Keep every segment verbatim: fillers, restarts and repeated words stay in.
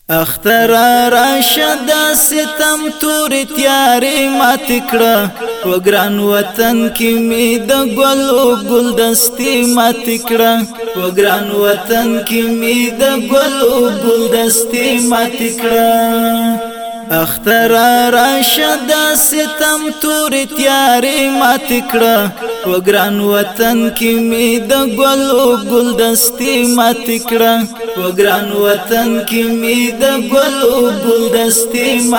اختر راشد ستم تور تیاری ما تکړه و ګران وطن کې می د ګلو ګلدستي ما تکړه و ګران وطن کې می د ګلو ګلدستي ما تکړه اختر راشد ستم تور تیاری ما تکړه و ګران وطن کې می د ګلو ګلدستي ما تکړه و ګران وطن کې می د ګلو ګلدستي ما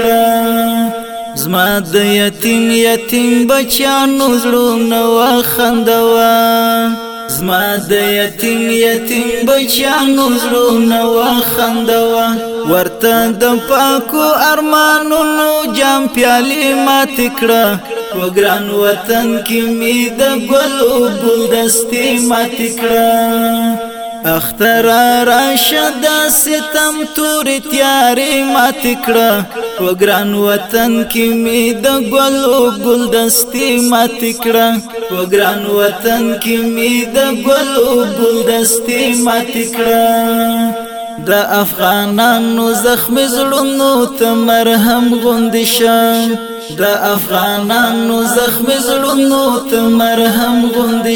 تکړه زما د یتیم یتیم بچانو زړونه وخندوا زما د یتیم یتیم بچانو زړونه وخندوا ورته د پاکو ارمانونو جام پیالي ما تکړه و ګران وطن کې می د ګلو ګلدستي ما تکړه اختر راشد ستم تور تیاری ما تکړه و ګران وطن کې می د ګلو ګلدستي ما تکړه و ګران وطن کې می د ګلو ګلدستي ما تکړه د افغانانو زخم زړونو ته مرهم غوندې شه د افغانانو زخم زړونو ته مرهم غوندې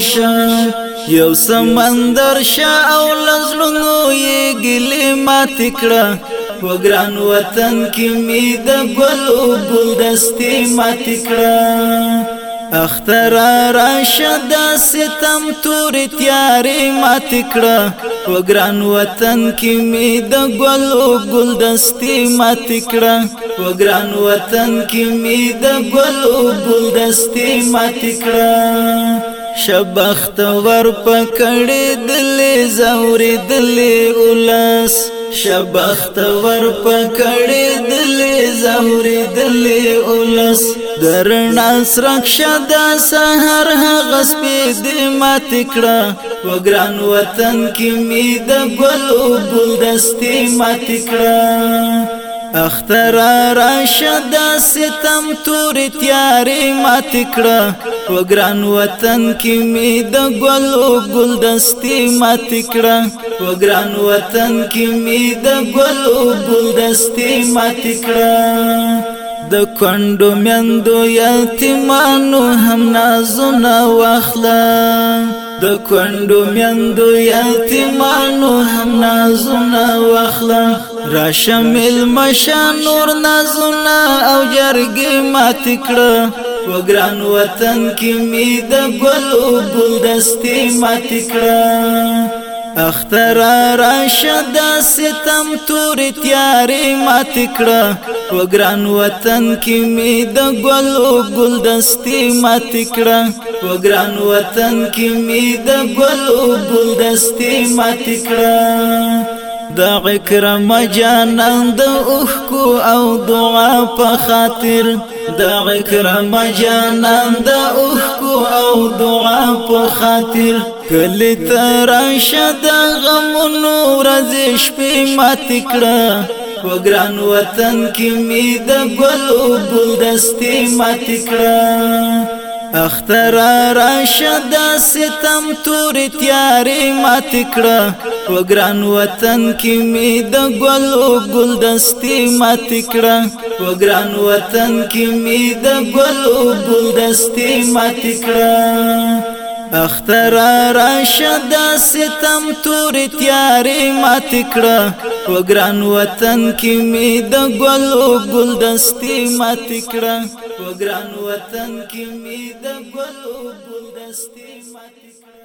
شه یو سمندر شه او لزړونو یې ګلې ما تکړه و ګران وطن کې می د ګلو ګلدستي ما تکړه اختر راشد ستم تور تیاری ما تکړه و ګران وطن کې می د ګلو ګلدستي ما تکړه و ګران وطن کې می د ګلو ګلدستي ما تکړه شبخت ور پکړې دلې زوري دلې اولس شبخت ور پکړې دلې زوري دلې اولس درنا سرک شدا سحر هغه سپېدې ما تکړه و ګران وطن کې می د ګلو ګلدستي ما تکړه اختر راشد ستم تور تیاری ما تکړه و ګران وطن کې می د ګلو ګلدستي ما تکړه و ګران وطن کې می د ګلو ګلدستي ما تکړه د کندو میندو یتیمانو هم نازونه واخله د کندو میندو یتیمانو هم نازونه واخله را شامل مشه نور نازونه او جرګې ما تکړه و ګران وطن کې می د ګلو ګلدستي ما تکړه اختر راشد ستم تور تیاری ما تکړه و ګران وطن کې می د ګلو ګلدستي ما تکړه و ګران وطن کې می د ګلو ګلدستي ما تکړه د اکرم جانان د اوښکو او دعا په خاطر د اکرم جانان د اوښکو او دعا په خاطر کلی تراشه د غمونو ورځې شپې ما تکړه و ګران وطن کې می د ګلو ګلدستي ما تکړه اختر راشد ستم تور تیاری ما تکړه و ګران وطن کې می د ګلو ګلدستي ما تکړه و ګران وطن کې می د ګلو ګلدستي ما تکړه اختر راشد ستم تور تیاری ما تکړه و ګران وطن کې می د ګلو ګلدستي ما تکړه و ګران وطن کې می د ګلو ګلدستي ما تکړه